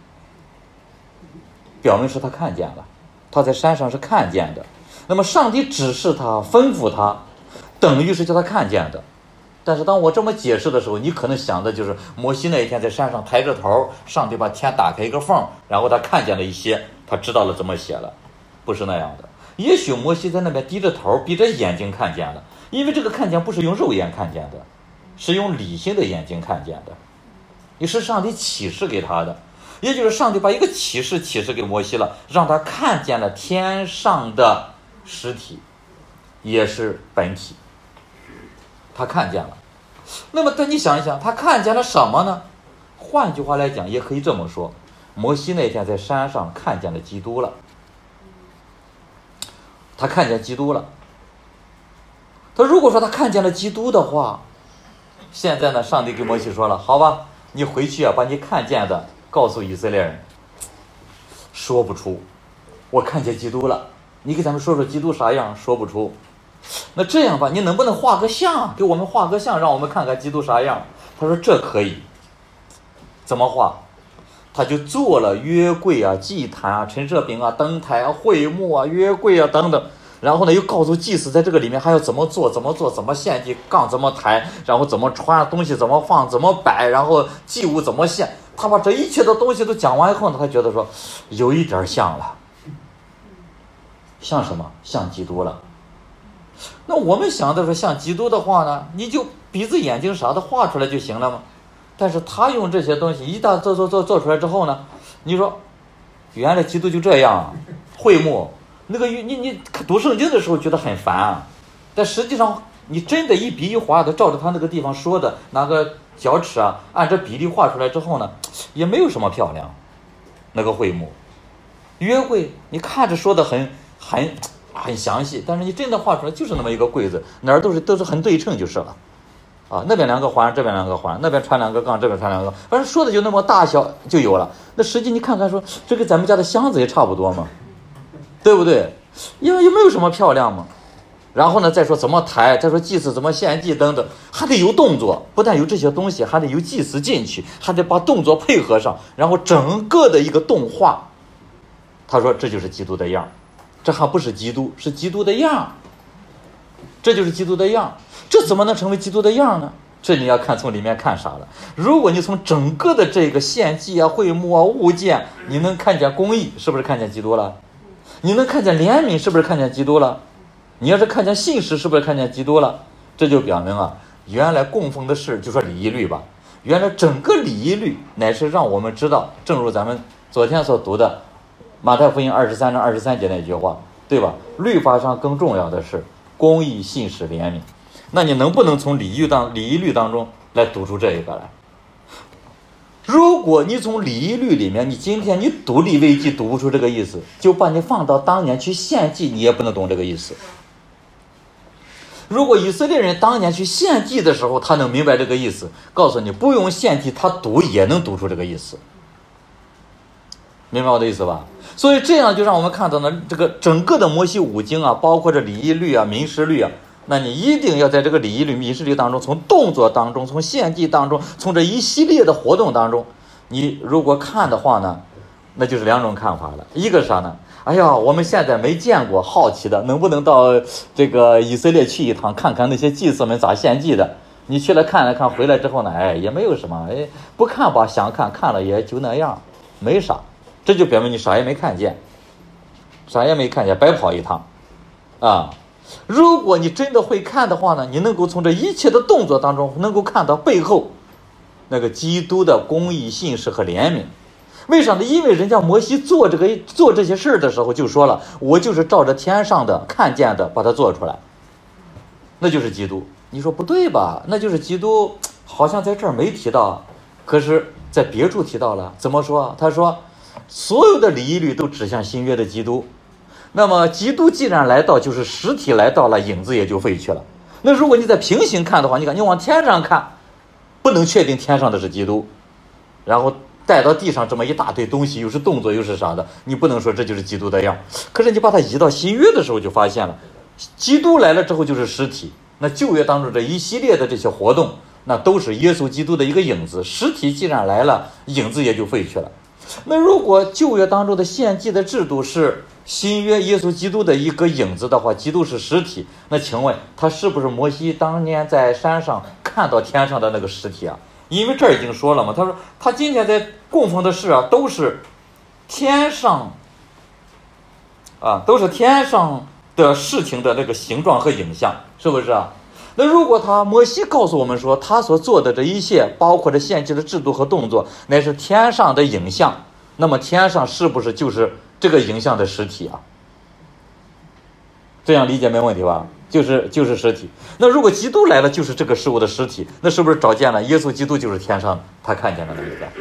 表明是他看见了，他在山上是看见的。那么上帝指示他、吩咐他，等于是叫他看见的。但是当我这么解释的时候，你可能想的就是摩西那一天在山上抬着头，上帝把天打开一个缝，然后他看见了一些，他知道了怎么写了，不是那样的。 也许摩西在那边低着头闭着眼睛看见了，因为这个看见不是用肉眼看见的，是用理性的眼睛看见的，也是上帝启示给他的。也就是上帝把一个启示启示给摩西了，让他看见了天上的实体，也是本体，他看见了。那么但你想一想，他看见了什么呢？换句话来讲，也可以这么说，摩西那天在山上看见了基督了，他看见基督了。他如果说他看见了基督的话，现在呢，上帝给摩西说了，好吧，你回去啊，把你看见的告诉以色列人。说不出，我看见基督了，你给咱们说说基督啥样？说不出。那这样吧，你能不能画个像，给我们画个像，让我们看看基督啥样？他说这可以。怎么画？他就做了约柜啊、祭坛啊、陈设饼啊、灯台啊、会幕啊、约柜啊等等。然后呢，又告诉祭司在这个里面还要怎么做，怎么做，怎么献祭，杠怎么抬，然后怎么穿，东西怎么放，怎么摆，然后祭物怎么献。他把这一切的东西都讲完以后呢，他觉得说有一点像了。像什么？像基督了。那我们想的说像基督的话呢，你就鼻子眼睛啥的画出来就行了嘛。但是他用这些东西一大做做做做出来之后呢，你说原来基督就这样，会幕那个你你读圣经的时候觉得很烦啊，但实际上你真的一笔一划的照着他那个地方说的，拿个角尺啊按照比例画出来之后呢，也没有什么漂亮。那个会幕约柜你看着说的很很很详细，但是你真的画出来就是那么一个柜子，哪儿都是都是很对称就是了啊，那边两个环，这边两个环，那边穿两个杠，这边穿两个杠，反正说的就那么大小就有了。那实际你看看说，这跟咱们家的箱子也差不多嘛，对不对？因为也没有什么漂亮嘛。然后呢，再说怎么抬，再说祭祀怎么献祭等等，还得有动作，不但有这些东西，还得有祭司进去，还得把动作配合上，然后整个的一个动画。他说这就是基督的样，这还不是基督，是基督的样，这就是基督的样。这怎么能成为基督的样呢？这你要看从里面看啥了。如果你从整个的这个献祭啊、会幕啊、物件，你能看见公义，是不是看见基督了？你能看见怜悯，是不是看见基督了？你要是看见信实，是不是看见基督了？这就表明啊，原来供奉的事，就说礼仪律吧，原来整个礼仪律乃是让我们知道，正如咱们昨天所读的马太福音二十三章二十三节那句话，对吧？律法上更重要的是公义、信实、怜悯。那你能不能从礼仪当礼仪律当中来读出这一个来？如果你从礼仪律里面，你今天你读利未记读不出这个意思，就把你放到当年去献祭，你也不能懂这个意思。如果以色列人当年去献祭的时候，他能明白这个意思，告诉你不用献祭，他读也能读出这个意思。明白我的意思吧？所以这样就让我们看到呢，这个整个的摩西五经啊，包括这礼仪律啊、民事律啊，那你一定要在这个礼仪律、民事律当中，从动作当中，从献祭当中，从这一系列的活动当中，你如果看的话呢，那就是两种看法了。一个是啥呢？哎呀，我们现在没见过，好奇的，能不能到这个以色列去一趟，看看那些祭司们咋献祭的？你去了看了看，回来之后呢，哎，也没有什么，哎，不看吧，想看，看了也就那样，没啥。这就表明你啥也没看见，啥也没看见，白跑一趟啊！如果你真的会看的话呢，你能够从这一切的动作当中能够看到背后那个基督的公义、信实和怜悯。为啥呢？因为人家摩西做这个做这些事儿的时候就说了，我就是照着天上的看见的把它做出来，那就是基督。你说不对吧？那就是基督，好像在这儿没提到，可是在别处提到了。怎么说？他说所有的礼仪律都指向新约的基督，那么基督既然来到，就是实体来到了，影子也就废去了。那如果你在平行看的话，你看你往天上看，不能确定天上的是基督，然后带到地上这么一大堆东西，又是动作又是啥的，你不能说这就是基督的样。可是你把它移到新约的时候，就发现了基督来了之后就是实体，那旧约当中这一系列的这些活动，那都是耶稣基督的一个影子。实体既然来了，影子也就废去了。那如果旧约当中的献祭的制度是新约耶稣基督的一个影子的话，基督是实体，那请问他是不是摩西当年在山上看到天上的那个实体啊？因为这儿已经说了嘛，他说他今天在供奉的事啊，都是天上啊，都是天上的事情的这个形状和影像，是不是啊？那如果他摩西告诉我们说，他所做的这一切，包括这献祭的制度和动作，乃是天上的影像，那么天上是不是就是这个影像的实体啊？这样理解没问题吧？就是就是实体。那如果基督来了，就是这个事物的实体，那是不是找见了耶稣基督就是天上他看见了那一个？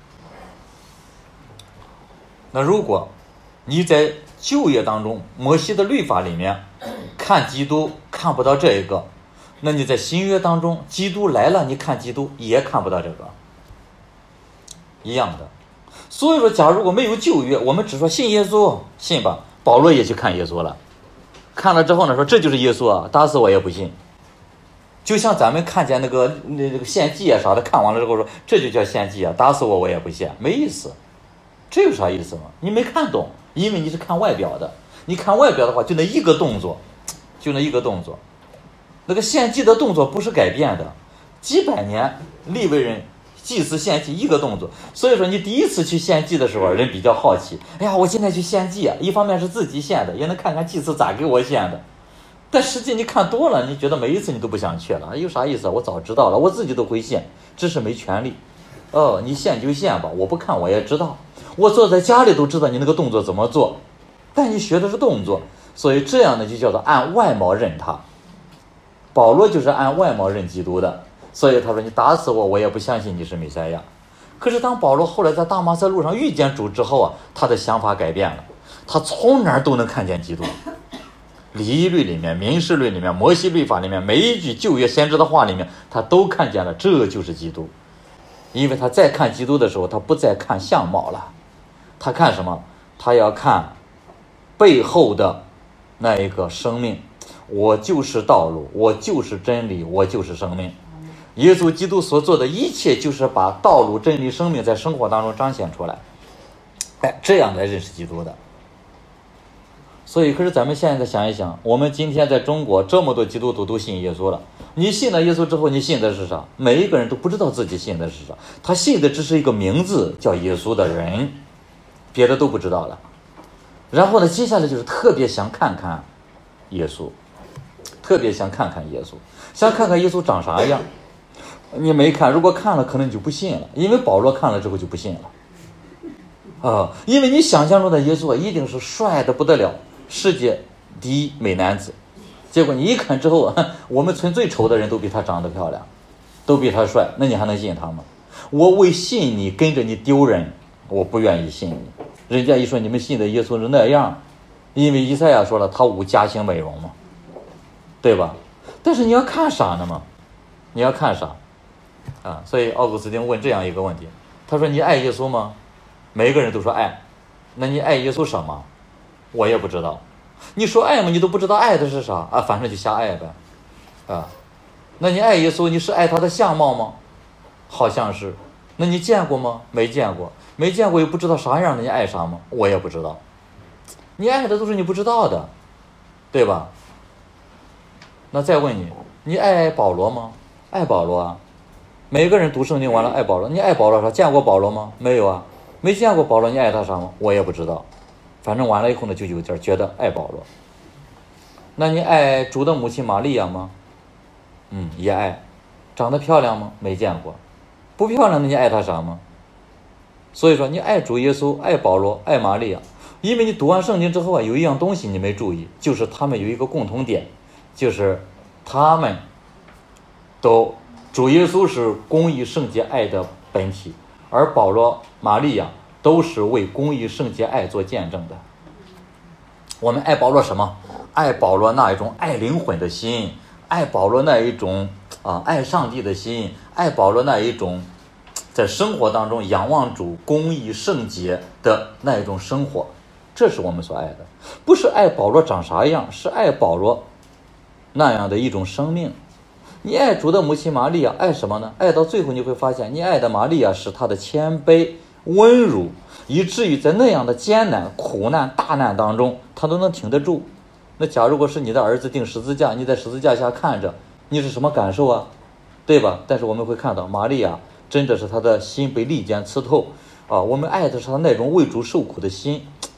那如果你在旧约当中摩西的律法里面看基督看不到这一个，那你在新约当中基督来了，你看基督也看不到这个，一样的。所以说假如如果没有旧约，我们只说信耶稣，信吧，保罗也去看耶稣了，看了之后呢，说这就是耶稣啊，打死我也不信。就像咱们看见那个那这个献祭啊啥的，看完了之后说这就叫献祭啊，打死我我也不信，没意思。这有啥意思吗？你没看懂，因为你是看外表的。你看外表的话，就那一个动作，就那一个动作。那个献祭的动作不是改变的，几百年利未人祭司献祭一个动作。所以说你第一次去献祭的时候，人比较好奇，哎呀，我现在去献祭啊，一方面是自己献的，也能看看祭司咋给我献的。但实际你看多了，你觉得每一次你都不想去了，有啥意思啊？我早知道了，我自己都会献，只是没权利。哦，你献就献吧，我不看我也知道，我坐在家里都知道你那个动作怎么做，但你学的是动作，所以这样呢就叫做按外貌认他。保罗就是按外貌认基督的，所以他说你打死我，我也不相信你是弥赛亚。可是当保罗后来在大马色路上遇见主之后啊，他的想法改变了，他从哪儿都能看见基督。礼仪律里面、民事律里面、摩西律法里面，每一句旧约先知的话里面，他都看见了，这就是基督。因为他再看基督的时候，他不再看相貌了，他看什么？他要看背后的那一个生命。我就是道路，我就是真理，我就是生命。耶稣基督所做的一切，就是把道路、真理、生命在生活当中彰显出来，哎，这样来认识基督的。所以可是咱们现在想一想，我们今天在中国这么多基督徒都信耶稣了，你信了耶稣之后，你信的是啥？每一个人都不知道自己信的是啥，他信的只是一个名字叫耶稣的人，别的都不知道了。然后呢，接下来就是特别想看看耶稣，特别想看看耶稣，想看看耶稣长啥样。你没看，如果看了可能你就不信了，因为保罗看了之后就不信了啊，因为你想象中的耶稣一定是帅的不得了，世界第一美男子，结果你一看之后，我们村最丑的人都比他长得漂亮，都比他帅，那你还能信他吗？我为信你跟着你丢人，我不愿意信你。人家一说你们信的耶稣是那样，因为以赛亚说了他无家型美容嘛，对吧？但是你要看啥呢嘛？你要看啥啊？所以奥古斯丁问这样一个问题，他说你爱耶稣吗？每个人都说爱，那你爱耶稣什么？我也不知道。你说爱吗？你都不知道爱的是啥啊？反正就瞎爱呗，啊？那你爱耶稣，你是爱他的相貌吗？好像是。那你见过吗？没见过，没见过又不知道啥样的，你爱啥吗？我也不知道。你爱的都是你不知道的，对吧？那再问你，你爱保罗吗？爱保罗啊。每个人读圣经完了爱保罗，你爱保罗啥？见过保罗吗？没有啊。没见过保罗，你爱他啥吗？我也不知道。反正完了以后呢，就有点觉得爱保罗。那你爱主的母亲玛利亚吗？嗯，也爱。长得漂亮吗？没见过。不漂亮，那你爱他啥吗？所以说你爱主耶稣，爱保罗，爱玛利亚，因为你读完圣经之后啊，有一样东西你没注意，就是他们有一个共同点，就是他们都主耶稣是公义圣洁爱的本体，而保罗、玛利亚都是为公义圣洁爱做见证的。我们爱保罗什么？爱保罗那一种爱灵魂的心，爱保罗那一种啊爱上帝的心，爱保罗那一种在生活当中仰望主公义圣洁的那一种生活，这是我们所爱的。不是爱保罗长啥样，是爱保罗那样的一种生命。你爱主的母亲玛利亚，爱什么呢？爱到最后你会发现，你爱的玛利亚是她的谦卑温柔，以至于在那样的艰难苦难大难当中她都能挺得住。那假如果是你的儿子钉十字架，你在十字架下看着，你是什么感受啊？对吧？但是我们会看到玛利亚真的是她的心被利剑刺透啊！我们爱的是她那种为主受苦的心，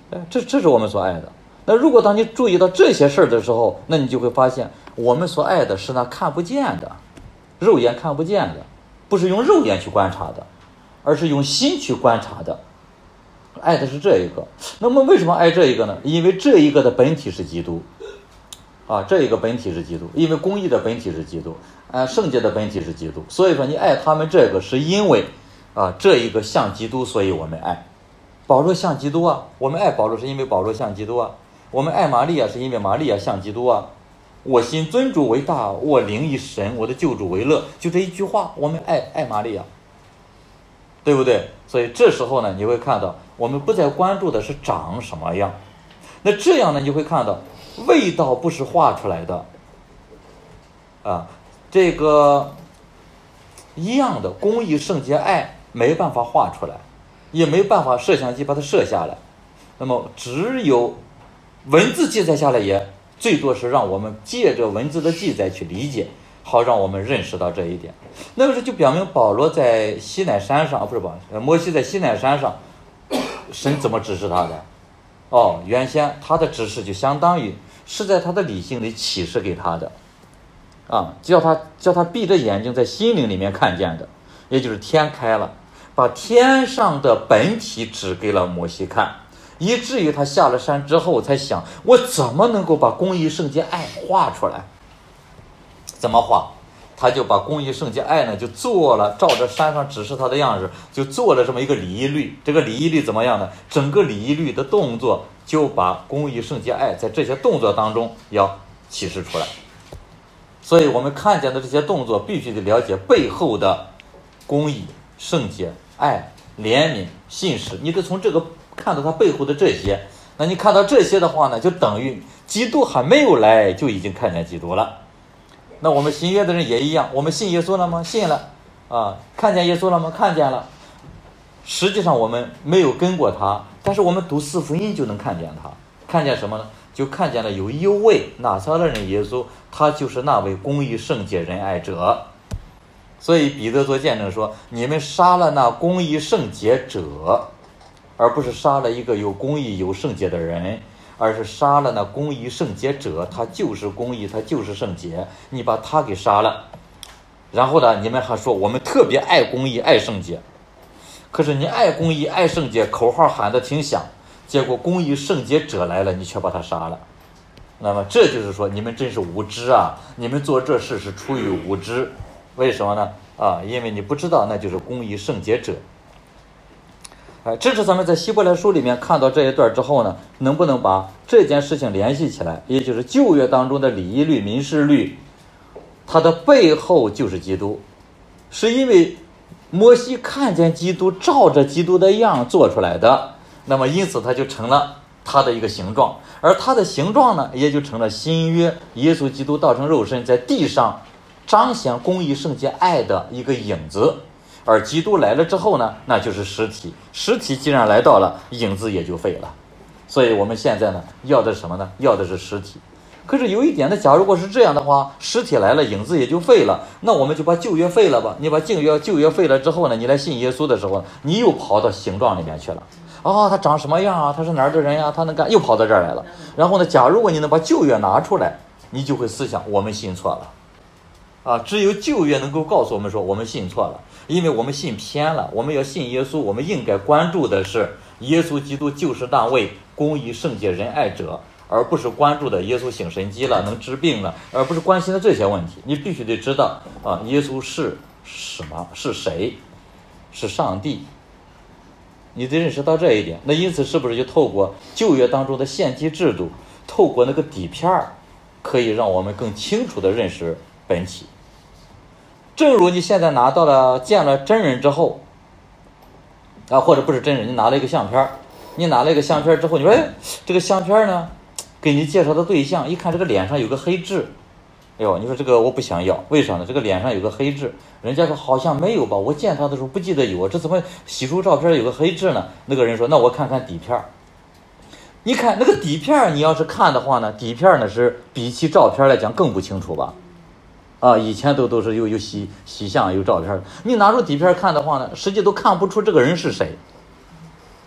这这是我们所爱的。那如果当你注意到这些事儿的时候，那你就会发现我们所爱的是那看不见的，肉眼看不见的，不是用肉眼去观察的，而是用心去观察的。爱的是这一个。那么为什么爱这一个呢？因为这一个的本体是基督啊，这一个本体是基督，因为公义的本体是基督，啊，圣洁的本体是基督。所以说你爱他们这个是因为啊这一个像基督，所以我们爱。保罗像基督啊，我们爱保罗是因为保罗像基督啊，我们爱玛利亚是因为玛利亚像基督啊。我心尊主为大，我灵以神我的救主为乐，就这一句话，我们爱爱玛利亚，对不对？所以这时候呢，你会看到我们不再关注的是长什么样，那这样呢，你会看到味道不是画出来的啊，这个一样的公义圣洁爱没办法画出来，也没办法摄像机把它摄下来，那么只有文字记载下来，也最多是让我们借着文字的记载去理解，好让我们认识到这一点。那个时候就表明保罗在西乃山上啊，不是保罗，摩西在西乃山上，神怎么指示他的？哦，原先他的指示就相当于是在他的理性里启示给他的，啊，叫他叫他闭着眼睛在心灵里面看见的，也就是天开了，把天上的本体指给了摩西看，以至于他下了山之后才想，我怎么能够把公义圣洁爱画出来？怎么画？他就把公义圣洁爱呢，就做了，照着山上指示他的样式，就做了这么一个礼仪律。这个礼仪律怎么样呢？整个礼仪律的动作就把公义圣洁爱在这些动作当中要启示出来。所以我们看见的这些动作，必须得了解背后的公义、圣洁、爱、怜悯、信实，你得从这个看到它背后的这些。那你看到这些的话呢，就等于基督还没有来，就已经看见基督了。那我们新约的人也一样，我们信耶稣了吗？信了啊。看见耶稣了吗？看见了。实际上我们没有跟过他，但是我们读四福音就能看见他。看见什么呢？就看见了有一位拿撒勒人耶稣，他就是那位公义圣洁仁爱者。所以彼得做见证说，你们杀了那公义圣洁者，而不是杀了一个有公义有圣洁的人，而是杀了那公义圣洁者，他就是公义，他就是圣洁，你把他给杀了。然后呢，你们还说我们特别爱公义爱圣洁，可是你爱公义爱圣洁，口号喊得挺响，结果公义圣洁者来了，你却把他杀了。那么这就是说，你们真是无知啊，你们做这事是出于无知。为什么呢？啊，因为你不知道那就是公义圣洁者。哎，这是咱们在希伯来书里面看到这一段之后呢，能不能把这件事情联系起来？也就是旧约当中的礼仪律、民事律，它的背后就是基督，是因为摩西看见基督照着基督的样做出来的，那么因此它就成了它的一个形状，而它的形状呢，也就成了新约耶稣基督道成肉身在地上彰显公义圣洁爱的一个影子。而基督来了之后呢，那就是实体，实体既然来到了，影子也就废了。所以我们现在呢，要的是什么呢？要的是实体。可是有一点呢，假如果是这样的话，实体来了，影子也就废了，那我们就把旧约废了吧。你把旧约旧约废了之后呢，你来信耶稣的时候，你又跑到形状里面去了。哦，他长什么样啊？他是哪儿的人呀、啊？他能干，又跑到这儿来了。然后呢，假如果你能把旧约拿出来，你就会思想我们信错了。啊，只有旧约能够告诉我们说我们信错了，因为我们信偏了。我们要信耶稣，我们应该关注的是耶稣基督就是那位公义圣洁仁爱者，而不是关注的耶稣行神迹了，能治病了，而不是关心的这些问题。你必须得知道啊，耶稣是什么？是谁？是上帝。你得认识到这一点。那因此是不是就透过旧约当中的献祭制度，透过那个底片儿，可以让我们更清楚地认识本体？正如你现在拿到了见了真人之后啊，或者不是真人，你拿了一个相片，你拿了一个相片之后，你说哎，这个相片呢，给你介绍的对象一看这个脸上有个黑痣，哎呦，你说这个我不想要，为啥呢？这个脸上有个黑痣，人家说好像没有吧，我见他的时候不记得有，这怎么洗出照片有个黑痣呢？那个人说那我看看底片。你看那个底片，你要是看的话呢，底片呢是比起照片来讲更不清楚吧？啊，以前都都是有有洗洗相有照片，你拿出底片看的话呢，实际都看不出这个人是谁。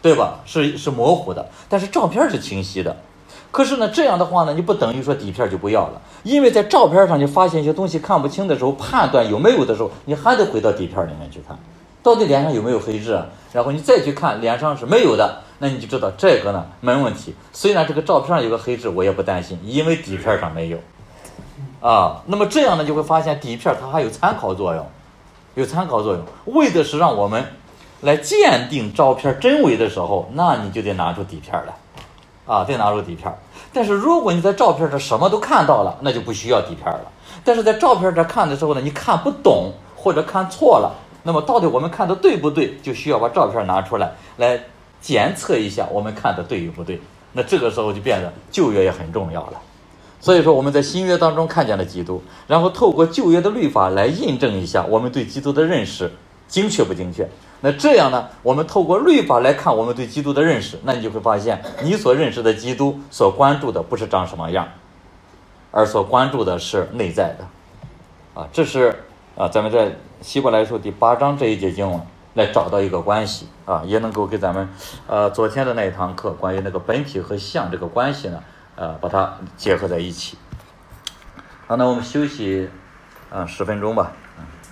对吧？是是模糊的，但是照片是清晰的。可是呢，这样的话呢，你不等于说底片就不要了，因为在照片上你发现一些东西看不清的时候，判断有没有的时候，你还得回到底片里面去看，到底脸上有没有黑痣啊？然后你再去看脸上是没有的，那你就知道这个呢没问题。虽然这个照片上有个黑痣，我也不担心，因为底片上没有啊。那么这样呢，就会发现底片它还有参考作用，有参考作用，为的是让我们来鉴定照片真伪的时候，那你就得拿出底片来。啊，再拿出底片。但是如果你在照片这什么都看到了，那就不需要底片了。但是在照片这看的时候呢，你看不懂或者看错了，那么到底我们看的对不对，就需要把照片拿出来来检测一下我们看的对与不对。那这个时候就变得旧约也很重要了。所以说我们在新约当中看见了基督，然后透过旧约的律法来印证一下我们对基督的认识精确不精确。那这样呢，我们透过律法来看我们对基督的认识，那你就会发现你所认识的基督所关注的不是长什么样，而所关注的是内在的啊。这是啊，咱们在希伯来书第八章这一节经文来找到一个关系啊，也能够给咱们呃昨天的那一堂课关于那个本体和相这个关系呢呃把它结合在一起。好，那我们休息啊十分钟吧。